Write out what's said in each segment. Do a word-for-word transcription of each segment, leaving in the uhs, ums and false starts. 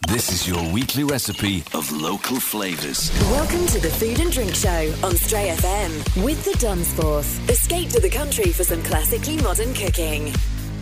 This is your weekly recipe of local flavours. Welcome to the Food and Drink Show on Stray F M with the Dunsforth. Escape to the country for some classically modern cooking.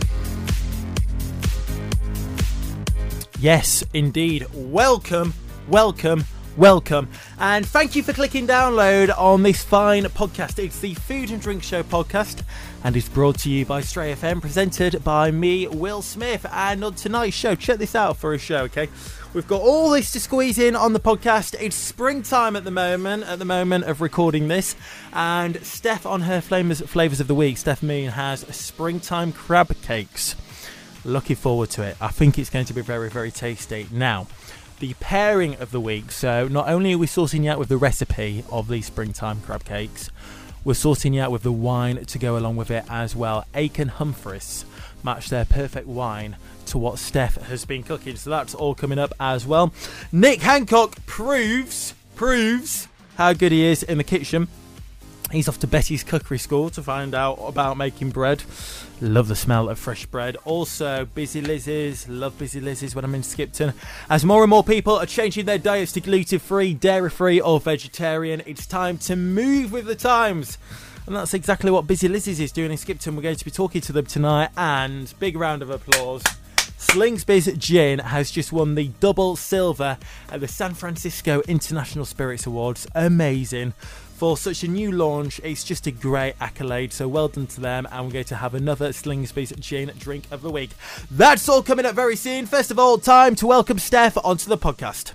Yes, indeed. Welcome, welcome, welcome. And thank you for clicking download on this fine podcast. It's the Food and Drink Show podcast, and it's brought to you by Stray F M, presented by me, Will Smith. And on tonight's show, check this out for a show, okay? We've got all this to squeeze in on the podcast. It's springtime at the moment, at the moment of recording this. And Steph, on her flavors, flavors of the week, Steph Moon has springtime crab cakes. Looking forward to it. I think it's going to be very, very tasty. Now, the pairing of the week. So not only are we sorting you out with the recipe of these springtime crab cakes, we're sorting you out with the wine to go along with it as well. Aiken Humphreys match their perfect wine to what Steph has been cooking. So that's all coming up as well. Nick Hancock proves, proves how good he is in the kitchen. He's off to Betty's Cookery School to find out about making bread. Love the smell of fresh bread. Also, Busy Lizzie's. Love Busy Lizzie's when I'm in Skipton. As more and more people are changing their diets to gluten-free, dairy-free or vegetarian, it's time to move with the times. And that's exactly what Busy Lizzie's is doing in Skipton. We're going to be talking to them tonight. And big round of applause. Slingsby's Gin has just won the double silver at the San Francisco International Spirits Awards. Amazing. For such a new launch, it's just a great accolade, so well done to them, and we're going to have another Slingsby's Gin drink of the week. That's all coming up very soon. First of all, time to welcome Steph onto the podcast.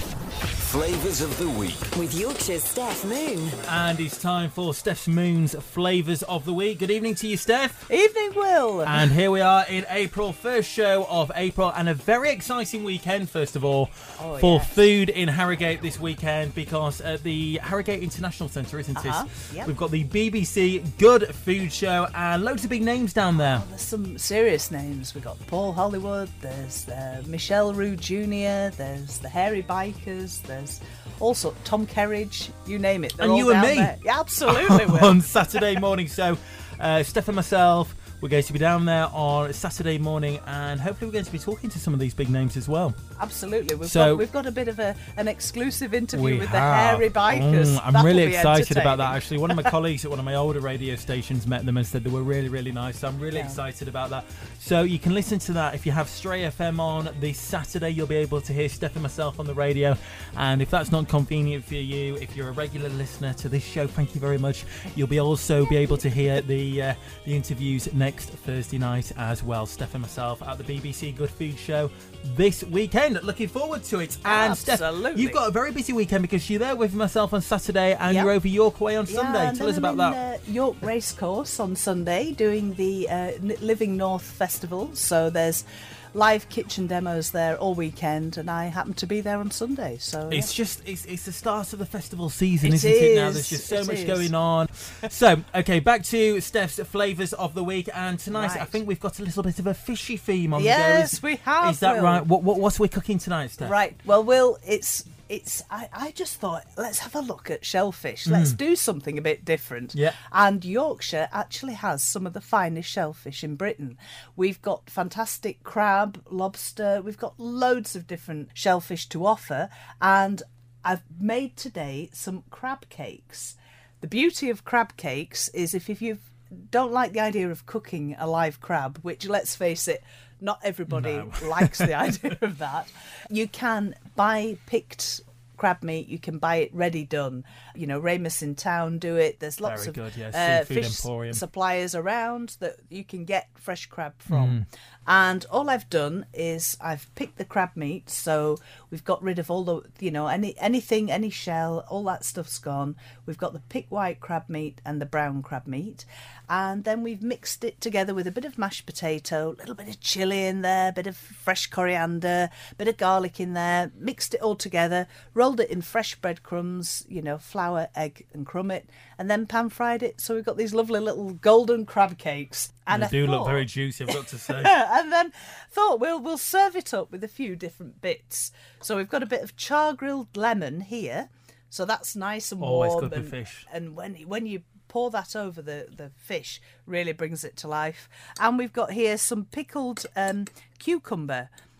Flavours of the week with Yorkshire's Steph Moon. And it's time for Steph Moon's Flavours of the Week. Good evening to you, Steph. Evening, Will. And here we are in April, first show of April, and a very exciting weekend, first of all, oh, for yes. food in Harrogate this weekend, because at the Harrogate International Centre, isn't Uh-huh. it? Yep. We've got the B B C Good Food Show and loads of big names down there. There's some serious names. We've got Paul Hollywood, there's uh, Michelle Roux Junior, there's the Hairy Bikers, there's also Tom Kerridge, you name it. They're And all you and down me. there. Yeah, absolutely, Will. On Saturday morning. So, uh, Steph and myself, we're going to be down there on Saturday morning, and hopefully we're going to be talking to some of these big names as well. Absolutely. We've, So- got, we've got a bit of a, an exclusive interview We with have. the Hairy Bikers. Mm, I'm That'll really be excited about that, entertaining. actually. One of my colleagues at one of my older radio stations met them and said they were really, really nice. So I'm really Yeah. excited about that. So you can listen to that. If you have Stray F M on this Saturday, you'll be able to hear Steph and myself on the radio. And if that's not convenient for you, if you're a regular listener to this show, thank you very much. You'll be also be able to hear the uh, the interviews next Thursday night as well. Steph and myself at the B B C Good Food Show this weekend. Looking forward to it. And Absolutely. Steph, you've got a very busy weekend because you're there with myself on Saturday and Yep. you're over York Way on Yeah, Sunday. and Tell then us about I'm that. in, uh, York Racecourse on Sunday doing the uh, N- Living North Festival. So there's live kitchen demos there all weekend, and I happen to be there on Sunday. So It's yeah. just, it's, it's the start of the festival season, It isn't it now? is, There's just so it much is. going on. So, okay, back to Steph's Flavours of the Week. And tonight, Right. I think we've got a little bit of a fishy theme on Yes, the go. we have, Is that Will. right? What, what, what's we cooking tonight, Steph? Right. Well, Will, it's it's. I, I just thought let's have a look at shellfish. Let's do something a bit different. Yeah. And Yorkshire actually has some of the finest shellfish in Britain. We've got fantastic crab, lobster. We've got loads of different shellfish to offer, and I've made today some crab cakes. The beauty of crab cakes is if if you don't like the idea of cooking a live crab, which let's face it, not everybody No. likes the idea of that. You can buy picked crab meat, you can buy it ready done. You know, Ramus in town do it. There's lots Very of good, yeah, uh, Seafood fish Emporium. suppliers around that you can get fresh crab from. Mm. And all I've done is I've picked the crab meat, so we've got rid of all the, you know, any anything, any shell, all that stuff's gone. We've got the pick white crab meat and the brown crab meat. And then we've mixed it together with a bit of mashed potato, a little bit of chilli in there, a bit of fresh coriander, a bit of garlic in there, mixed it all together, rolled it in fresh breadcrumbs, you know, flour, egg and crummet, and then pan fried it. So we've got these lovely little golden crab cakes. And They I do look thought- very juicy, I've got to say. and then thought we'll we'll serve it up with a few different bits. So we've got a bit of char grilled lemon here, so that's nice and Always warm. good with and, fish. And when when you pour that over the the fish, really brings it to life. And we've got here some pickled um, cucumber.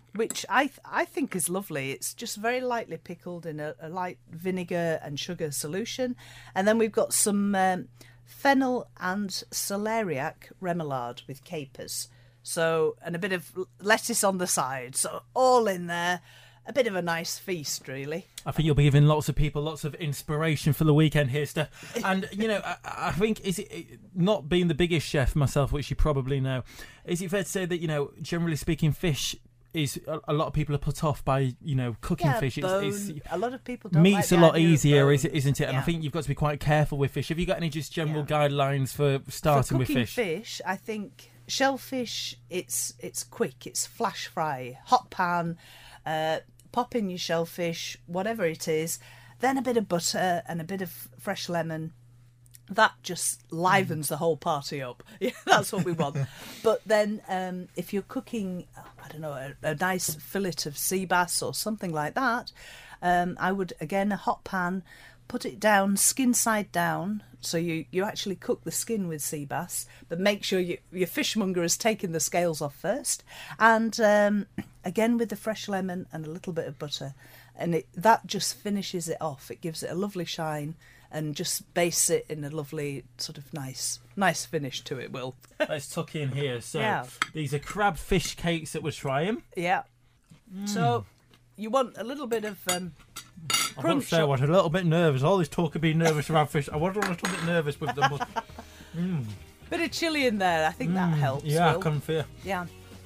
which I th- I think is lovely. It's just very lightly pickled in a, a light vinegar and sugar solution. And then we've got some um, fennel and celeriac remoulade with capers. So, and a bit of lettuce on the side. So all in there. A bit of a nice feast, really. I think you'll be giving lots of people lots of inspiration for the weekend here, Steph. And, you know, I, I think, is it, not being the biggest chef myself, which you probably know, is it fair to say that, you know, generally speaking, fish is, a, a lot of people are put off by, you know, cooking yeah, fish. Bone. It's, it's, a lot of people don't meat's like a lot idea easier, is it, isn't it? And yeah. I think you've got to be quite careful with fish. Have you got any just general yeah. guidelines for starting for with fish? fish, I think shellfish, it's it's quick, it's flash fry, hot pan, uh, pop in your shellfish, whatever it is, then a bit of butter and a bit of fresh lemon. That just livens the whole party up. Yeah, that's what we want. But then um, if you're cooking, I don't know, a, a nice fillet of sea bass or something like that, um, I would, again, a hot pan, put it down, skin side down, so you, you actually cook the skin with sea bass, but make sure you, your fishmonger has taken the scales off first. And um, again, with the fresh lemon and a little bit of butter. And it, that just finishes it off. It gives it a lovely shine and just base it in a lovely sort of nice nice finish to it, Will. Let's tuck in here. So Yeah. these are crab fish cakes that we're trying. Yeah. Mm. So you want a little bit of um, I want crunch. to say I was a little bit nervous. All this talk of being nervous around fish. I was a little bit nervous with them. But, mm. Bit of chilli in there. I think that Mm, helps. Yeah, Will. I can feel. Yeah.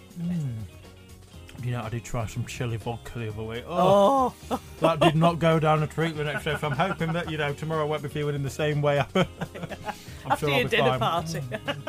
You know, I did try some chili vodka the other week. Oh, Oh. that did not go down a treat the next day. So I'm hoping that, you know, tomorrow I won't be feeling in the same way. I'm After sure I'll your be dinner fine. party.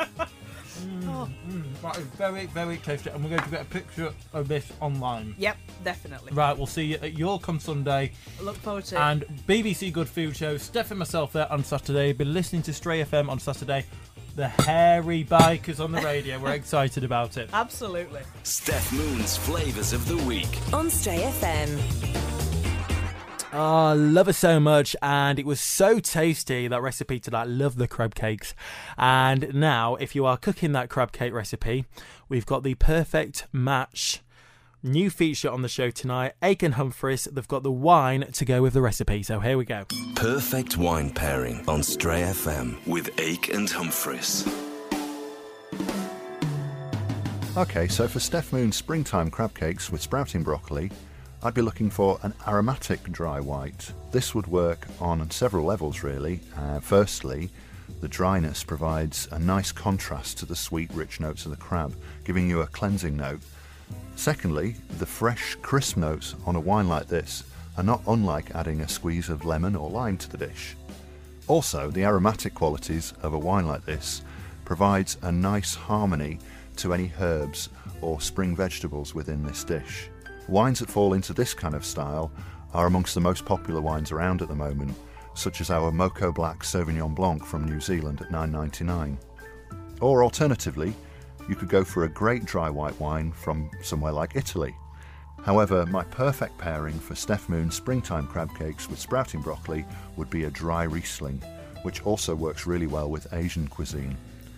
That is very, very tasty. And we're going to get a picture of this online. Yep, definitely. Right, we'll see you at York on Sunday. Look forward to it. And B B C Good Food Show. Steph and myself there on Saturday. Be listening to Stray F M on Saturday. The hairy bikers on the radio. We're excited about it. Absolutely. Steph Moon's Flavours of the Week. On Stray F M. Oh, I love it so much, and it was so tasty, that recipe tonight. Love the crab cakes. And now, if you are cooking that crab cake recipe, we've got the perfect match. New feature on the show tonight, Aiken Humphreys. They've got the wine to go with the recipe, so here we go. Perfect wine pairing on Stray F M with Ake and Humphreys. Okay, so for Steph Moon's springtime crab cakes with sprouting broccoli, I'd be looking for an aromatic dry white. This would work on several levels, really. Uh, firstly, the dryness provides a nice contrast to the sweet, rich notes of the crab, giving you a cleansing note. Secondly, the fresh, crisp notes on a wine like this are not unlike adding a squeeze of lemon or lime to the dish. Also, the aromatic qualities of a wine like this provides a nice harmony to any herbs or spring vegetables within this dish. Wines that fall into this kind of style are amongst the most popular wines around at the moment, such as our Moco Black Sauvignon Blanc from New Zealand at nine dollars ninety-nine. Or alternatively, you could go for a great dry white wine from somewhere like Italy. However, my perfect pairing for Steph Moon's springtime crab cakes with sprouting broccoli would be a dry Riesling, which also works really well with Asian cuisine.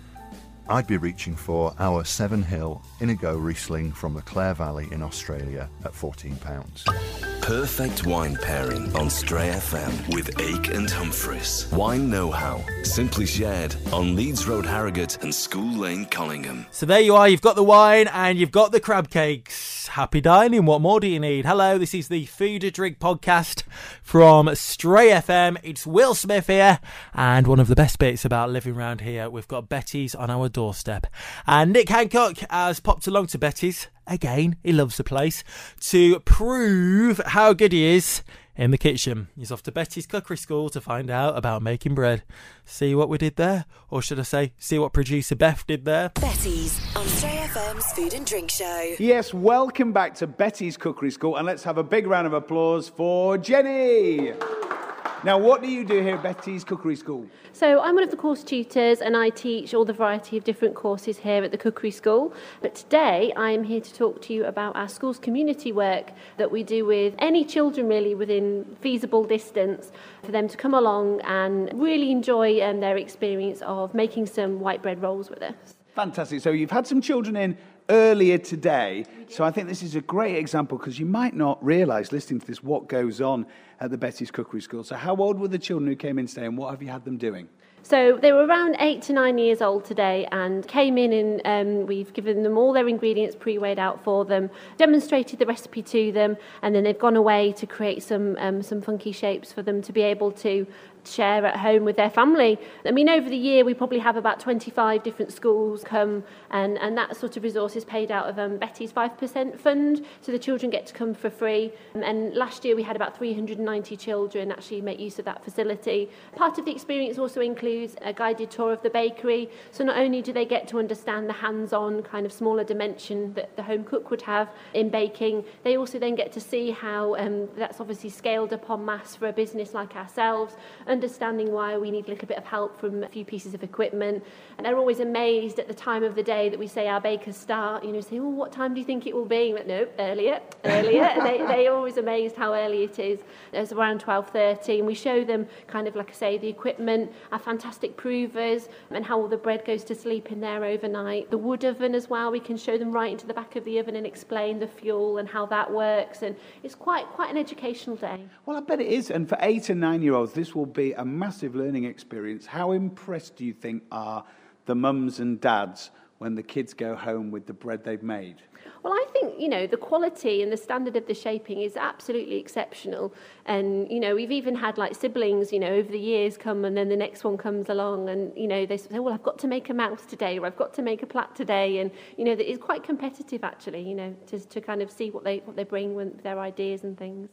I'd be reaching for our Seven Hill Inigo Riesling from the Clare Valley in Australia at fourteen pounds. Perfect wine pairing on Stray F M with Ake and Humphreys. Wine know-how, simply shared on Leeds Road, Harrogate and School Lane, Collingham. So there you are, you've got the wine and you've got the crab cakes. Happy dining, what more do you need? Hello, this is the Food and Drink podcast from Stray F M. It's Will Smith here, and one of the best bits about living around here, we've got Betty's on our doorstep. And Nick Hancock has popped along to Betty's. Again, he loves the place, to prove how good he is in the kitchen. He's off to Betty's Cookery School to find out about making bread. See what we did there? Or should I say, see what producer Beth did there? Betty's on Stray F M's Food and Drink Show. Yes, welcome back to Betty's Cookery School, and let's have a big round of applause for Jenny. Now, what do you do here at Betty's Cookery School? So I'm one of the course tutors and I teach all the variety of different courses here at the Cookery School. But today I'm here to talk to you about our school's community work that we do with any children really within feasible distance for them to come along and really enjoy um, their experience of making some white bread rolls with us. Fantastic. So you've had some children in earlier today. So I think this is a great example because you might not realise, listening to this, what goes on at the Betty's Cookery School. So how old were the children who came in today and what have you had them doing? So they were around eight to nine years old today and came in and um, we've given them all their ingredients pre-weighed out for them, demonstrated the recipe to them, and then they've gone away to create some um, some funky shapes for them to be able to share at home with their family. I mean, over the year, we probably have about twenty-five different schools come and, and that sort of resource is paid out of um, Betty's five percent fund, so the children get to come for free. Um, and last year, we had about three hundred ninety children actually make use of that facility. Part of the experience also includes a guided tour of the bakery, so not only do they get to understand the hands-on kind of smaller dimension that the home cook would have in baking, they also then get to see how um, that's obviously scaled up en masse for a business like ourselves, understanding why we need a little bit of help from a few pieces of equipment. And they're always amazed at the time of the day that we say our bakers start, you know, say, well, what time do you think it will be? But no, earlier, earlier. And they, they're always amazed how early it is. It's around twelve thirty, and we show them kind of, like I say, the equipment, our fantastic provers, and how all the bread goes to sleep in there overnight. The wood oven as well, we can show them right into the back of the oven and explain the fuel and how that works. And it's quite, quite an educational day. Well, I bet it is. And for eight and nine-year-olds, this will be a massive learning experience. How impressed do you think are the mums and dads when the kids go home with the bread they've made? Well, I think, you know, the quality and the standard of the shaping is absolutely exceptional. And, you know, we've even had like siblings, you know, over the years come and then the next one comes along and, you know, they say, well, I've got to make a mouse today or I've got to make a plat today. And, you know, it's quite competitive, actually, you know, to, to kind of see what they what they bring with their ideas and things.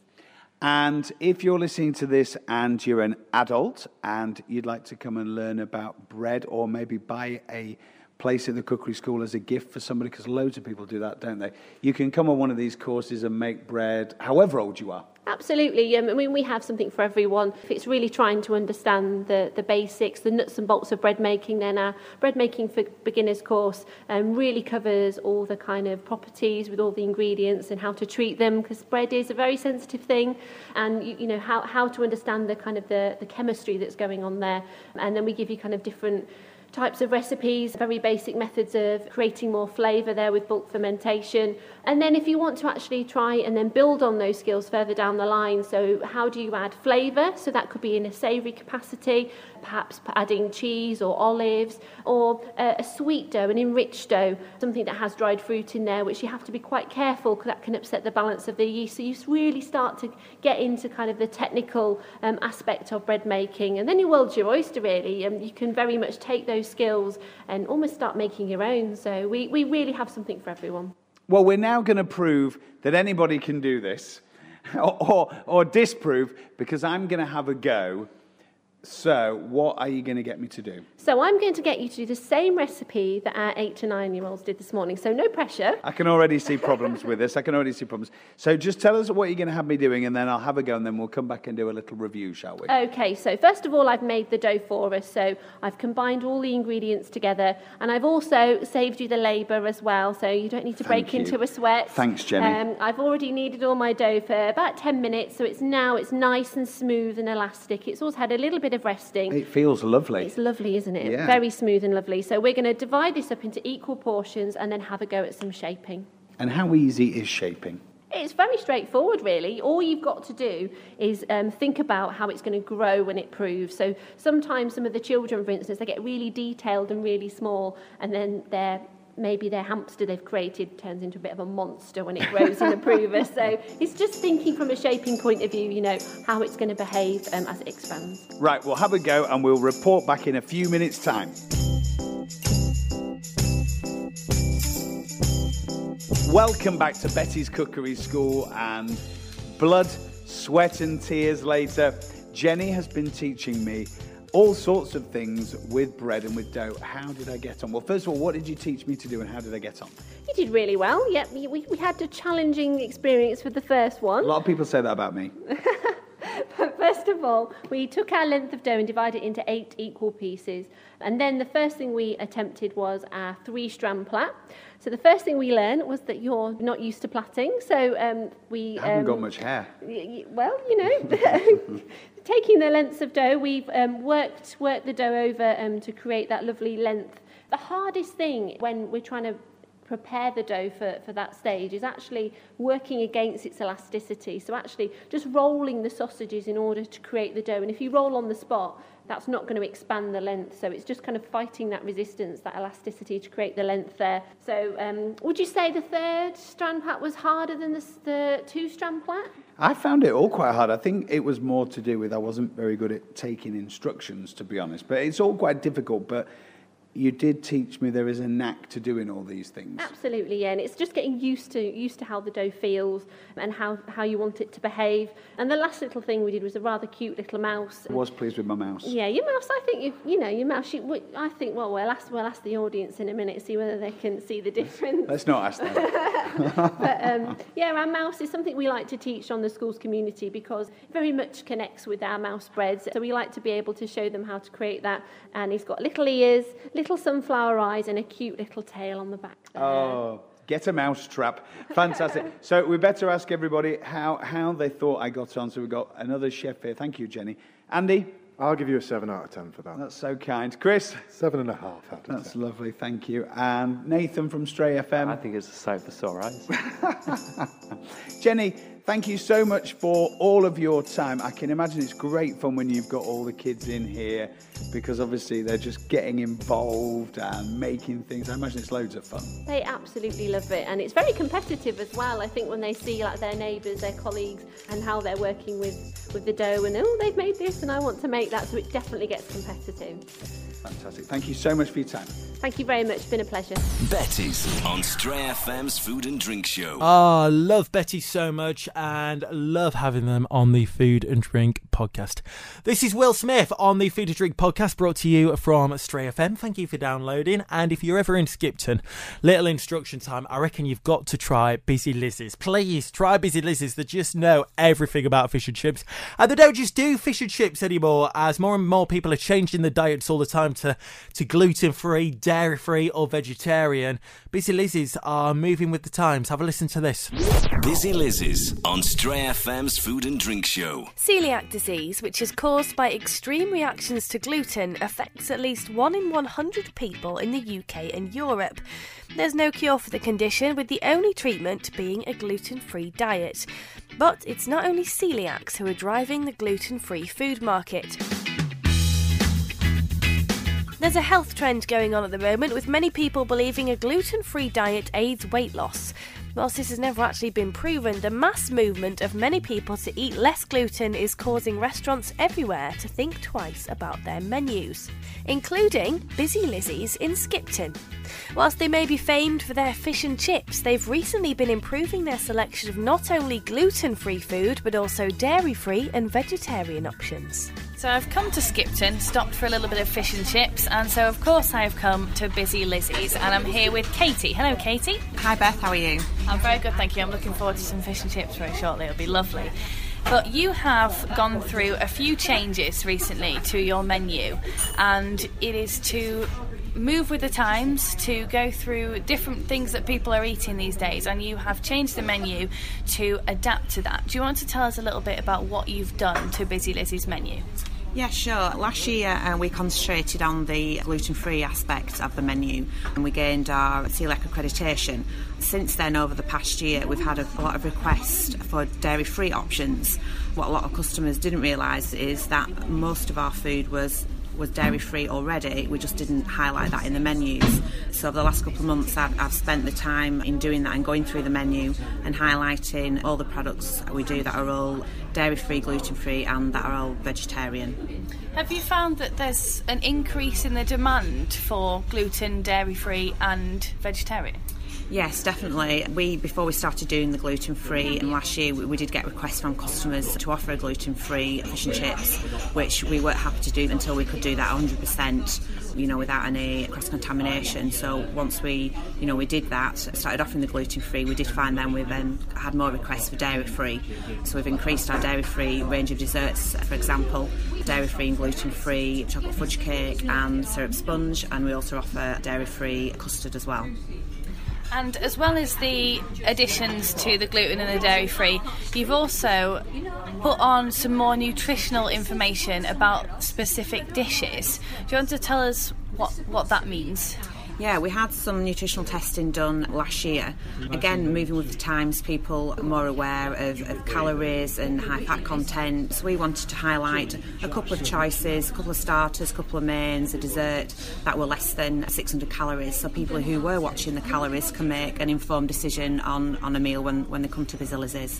And if you're listening to this and you're an adult and you'd like to come and learn about bread or maybe buy a place at the cookery school as a gift for somebody, because loads of people do that, don't they? You can come on one of these courses and make bread however old you are. Absolutely. Um, I mean, we have something for everyone. If it's really trying to understand the, the basics, the nuts and bolts of bread making, then our Bread Making for Beginners course um, really covers all the kind of properties with all the ingredients and how to treat them, because bread is a very sensitive thing, and you, you know how, how to understand the kind of the, the chemistry that's going on there. And then we give you kind of different types of recipes, very basic methods of creating more flavour there with bulk fermentation. And then if you want to actually try and then build on those skills further down the line, so how do you add flavour? So that could be in a savoury capacity, perhaps adding cheese or olives, or a, a sweet dough, an enriched dough, something that has dried fruit in there, which you have to be quite careful because that can upset the balance of the yeast. So you really start to get into kind of the technical um, aspect of bread making. And then your world's your oyster, really. Um, you can very much take those skills and almost start making your own. So we, we really have something for everyone. Well, we're now going to prove that anybody can do this, or, or, or disprove, because I'm going to have a go. So what are you going to get me to do? So I'm going to get you to do the same recipe that our eight to nine year olds did this morning. So no pressure. I can already see problems with this. I can already see problems. So just tell us what you're going to have me doing, and then I'll have a go, and then we'll come back and do a little review, shall we? Okay, so first of all, I've made the dough for us. So I've combined all the ingredients together, and I've also saved you the labour as well, so you don't need to Thank break you. into a sweat. Thanks, Jenny. Um, I've already kneaded all my dough for about ten minutes, so it's now it's nice and smooth and elastic. It's also had a little bit of resting. It feels lovely. It's lovely, isn't it? Yeah. Very smooth and lovely. So we're going to divide this up into equal portions and then have a go at some shaping. And how easy is shaping? It's very straightforward, really. All you've got to do is um, think about how it's going to grow when it proves. So sometimes some of the children, for instance, they get really detailed and really small, and then they're maybe their hamster they've created turns into a bit of a monster when it grows in the prover. So it's just thinking from a shaping point of view, you know, how it's going to behave um, as it expands. Right, we'll have a go and we'll report back in a few minutes' time. Welcome back to Betty's Cookery School, and blood, sweat and tears later, Jenny has been teaching me all sorts of things with bread and with dough. How did I get on? Well, first of all, what did you teach me to do and how did I get on? You did really well. Yep, we, we had a challenging experience with the first one. A lot of people say that about me. But first of all, we took our length of dough and divided it into eight equal pieces. And then the first thing we attempted was our three-strand plat. So the first thing we learned was that you're not used to plaiting. So um, we... I haven't um, got much hair. Y- y- well, you know... Taking the lengths of dough, we've um, worked worked the dough over um, to create that lovely length The hardest thing when we're trying to prepare the dough for, for that stage is actually working against its elasticity. So actually just rolling the sausages in order to create the dough. And if you roll on the spot, that's not going to expand the length. So it's just kind of fighting that resistance, that elasticity to create the length there. So um, would you say the third strand plait was harder than the, the two strand plait? I found it all quite hard. I think it was more to do with I wasn't very good at taking instructions, to be honest. But it's all quite difficult. But you did teach me there is a knack to doing all these things. Absolutely, yeah, and it's just getting used to used to how the dough feels and how, how you want it to behave. And the last little thing we did was a rather cute little mouse. I was pleased with my mouse. Yeah, your mouse. I think you you know your mouse. You, I think well, we'll ask we'll ask the audience in a minute, see whether they can see the difference. Let's not ask them. But um, yeah, our mouse is something we like to teach on the schools community because it very much connects with our mouse breads. So we like to be able to show them how to create that. And he's got little ears, little sunflower eyes, and a cute little tail on the back there. Oh, get a mouse trap. Fantastic. So we better ask everybody how, how they thought I got on. So we've got another chef here. Thank you, Jenny. Andy? I'll give you a seven out of ten for that. That's so kind. Chris? Seven and a half out of ten. That's lovely, thank you. And Nathan from Stray F M? I think it's a sight for sore eyes. Jenny, thank you so much for all of your time. I can imagine it's great fun when you've got all the kids in here because obviously they're just getting involved and making things. I imagine it's loads of fun. They absolutely love it, and it's very competitive as well. I think when they see like their neighbours, their colleagues, and how they're working with, with the dough, and oh, they've made this and I want to make that, so it definitely gets competitive. Fantastic. Thank you so much for your time. Thank you very much. It's been a pleasure. Betty's on Stray F M's Food and Drink Show. Ah, oh, love Betty so much and love having them on the Food and Drink podcast. This is Will Smith on the Food and Drink podcast, brought to you from Stray F M. Thank you for downloading. And if you're ever in Skipton, little instruction time, I reckon you've got to try Busy Lizzie's. Please try Busy Lizzie's. They just know everything about fish and chips. And they don't just do fish and chips anymore, as more and more people are changing their diets all the time to, to gluten-free, dairy-free or vegetarian. Busy Lizzie's are moving with the times. Have a listen to this. Busy Lizzie's on Stray F M's Food and Drink Show. Celiac disease, which is caused by extreme reactions to gluten, affects at least one in one hundred people in the U K and Europe. There's no cure for the condition, with the only treatment being a gluten-free diet. But it's not only celiacs who are driving the gluten-free food market. There's a health trend going on at the moment, with many people believing a gluten-free diet aids weight loss. Whilst this has never actually been proven, the mass movement of many people to eat less gluten is causing restaurants everywhere to think twice about their menus, including Busy Lizzie's in Skipton. Whilst they may be famed for their fish and chips, they've recently been improving their selection of not only gluten-free food, but also dairy-free and vegetarian options. So I've come to Skipton, stopped for a little bit of fish and chips, and so of course I've come to Busy Lizzie's, and I'm here with Katie. Hello, Katie. Hi, Beth. How are you? I'm very good, thank you. I'm looking forward to some fish and chips very shortly. It'll be lovely. But you have gone through a few changes recently to your menu, and it is to move with the times, to go through different things that people are eating these days, and you have changed the menu to adapt to that. Do you want to tell us a little bit about what you've done to Busy Lizzie's menu? Yeah, sure. Last year uh, we concentrated on the gluten-free aspect of the menu, and we gained our celiac accreditation. Since then, over the past year, we've had a, a lot of requests for dairy-free options. What a lot of customers didn't realise is that most of our food was was dairy-free already. We just didn't highlight that in the menus. So over the last couple of months I've, I've spent the time in doing that and going through the menu and highlighting all the products that we do that are all dairy-free, gluten-free and that are all vegetarian. Have you found that there's an increase in the demand for gluten, dairy-free and vegetarian? Yes, definitely. We before we started doing the gluten-free, and last year we, we did get requests from customers to offer a gluten-free fish and chips, which we weren't happy to do until we could do that one hundred percent, you know, without any cross-contamination. So once we, you know, we did that, started offering the gluten-free, we did find then we've um, had more requests for dairy-free. So we've increased our dairy-free range of desserts, for example, dairy-free and gluten-free chocolate fudge cake and syrup sponge, and we also offer dairy-free custard as well. And as well as the additions to the gluten and the dairy-free, you've also put on some more nutritional information about specific dishes. Do you want to tell us what, what that means? Yeah, we had some nutritional testing done last year. Again, moving with the times, people are more aware of, of calories and high fat content. So we wanted to highlight a couple of choices, a couple of starters, a couple of mains, a dessert that were less than six hundred calories. So people who were watching the calories can make an informed decision on, on a meal when, when they come to Busy Lizzie's.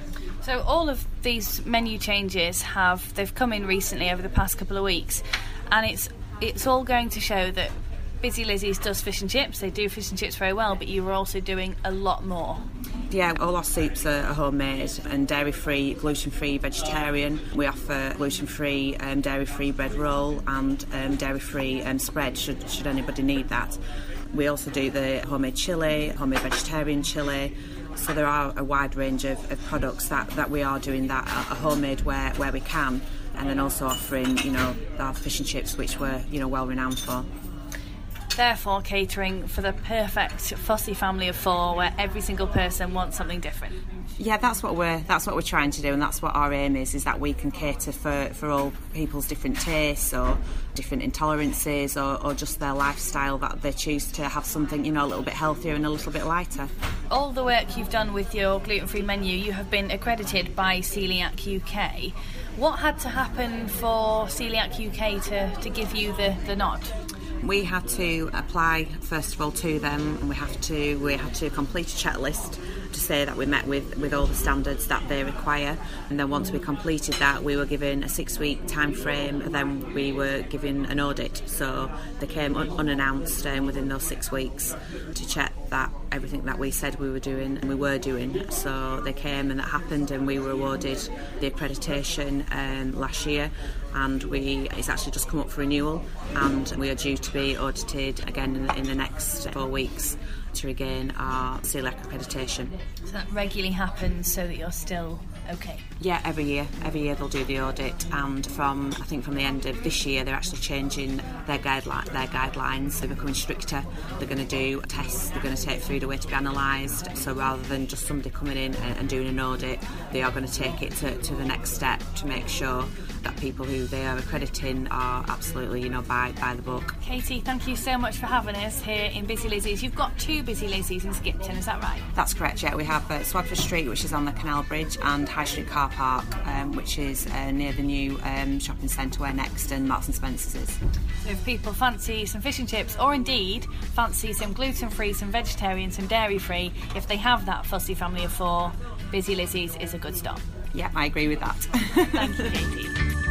So all of these menu changes have, they've come in recently over the past couple of weeks, and it's it's all going to show that Busy Lizzie's does fish and chips. They do fish and chips very well, but you are also doing a lot more. Yeah, all our soups are homemade and dairy-free, gluten-free, vegetarian. We offer gluten-free, um, dairy-free bread roll and um, dairy-free um, spread, should, should anybody need that. We also do the homemade chilli, homemade vegetarian chilli. So there are a wide range of, of products that, that we are doing that are homemade where, where we can, and then also offering, you know, our fish and chips, which we're, you know, well renowned for. Therefore, catering for the perfect fussy family of four, where every single person wants something different. Yeah, that's what we're that's what we're trying to do, and that's what our aim is: is that we can cater for, for all people's different tastes or different intolerances, or, or just their lifestyle, that they choose to have something, you know, a little bit healthier and a little bit lighter. All the work you've done with your gluten-free menu, you have been accredited by Celiac U K. What had to happen for Celiac U K to, to give you the, the nod? We had to apply first of all to them, and we have to we had to complete a checklist to say that we met with, with all the standards that they require. And then once we completed that, we were given a six-week time frame, and then we were given an audit. So they came un- unannounced um, within those six weeks to check that everything that we said we were doing and we were doing. So they came, and that happened, and we were awarded the accreditation um, last year. And we it's actually just come up for renewal, and we are due to be audited again in the, in the next four weeks to regain our celiac accreditation. So that regularly happens so that you're still okay? Yeah, every year. Every year they'll do the audit, and from I think from the end of this year they're actually changing their guideline their guidelines. They're becoming stricter. They're going to do tests. They're going to take food away to be analysed. So rather than just somebody coming in and, and doing an audit, they are going to take it to, to the next step to make sure that people who they are accrediting are absolutely, you know, by by the book. Katie, thank you so much for having us here in Busy Lizzie's. You've got two Busy Lizzie's in Skipton, is that right? That's correct, yeah. We have uh, Swadford Street, which is on the Canal Bridge, and High Street Car Park, um, which is uh, near the new um, shopping centre where Next and Marks and Spencer's is. So if people fancy some fish and chips, or indeed fancy some gluten-free, some vegetarian, some dairy-free, if they have that fussy family of four, Busy Lizzie's is a good stop. Yeah, I agree with that. Thank you, Katie.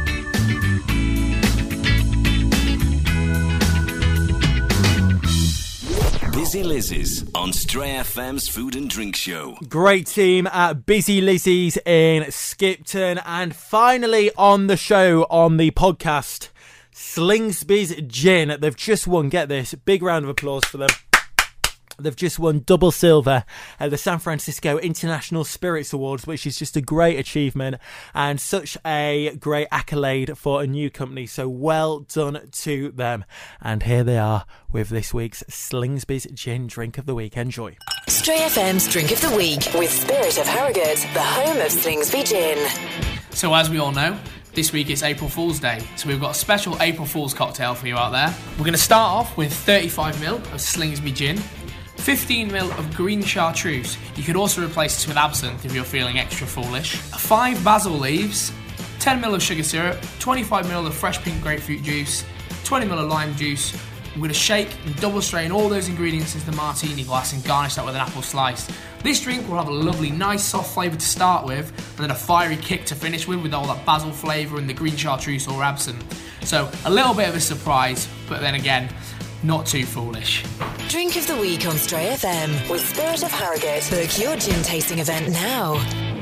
Busy Lizzie's on Stray F M's Food and Drink Show. Great team at Busy Lizzie's in Skipton. And finally on the show, on the podcast, Slingsby's Gin. They've just won, get this, big round of applause for them. They've just won double silver at the San Francisco International Spirits Awards, which is just a great achievement and such a great accolade for a new company. So well done to them. And here they are with this week's Slingsby's Gin Drink of the Week. Enjoy. Stray F M's Drink of the Week with Spirit of Harrogate, the home of Slingsby Gin. So as we all know, this week it's April Fool's Day, so we've got a special April Fool's cocktail for you out there. We're going to start off with thirty-five milliliters of Slingsby Gin, fifteen milliliters of green chartreuse. You could also replace this with absinthe if you're feeling extra foolish. five basil leaves, ten milliliters of sugar syrup, twenty-five milliliters of fresh pink grapefruit juice, twenty milliliters of lime juice. We're going to shake and double strain all those ingredients into the martini glass and garnish that with an apple slice. This drink will have a lovely, nice, soft flavour to start with, and then a fiery kick to finish with, with all that basil flavour and the green chartreuse or absinthe. So, a little bit of a surprise, but then again, not too foolish. Drink of the Week on Stray F M with Spirit of Harrogate. Book your gin tasting event now.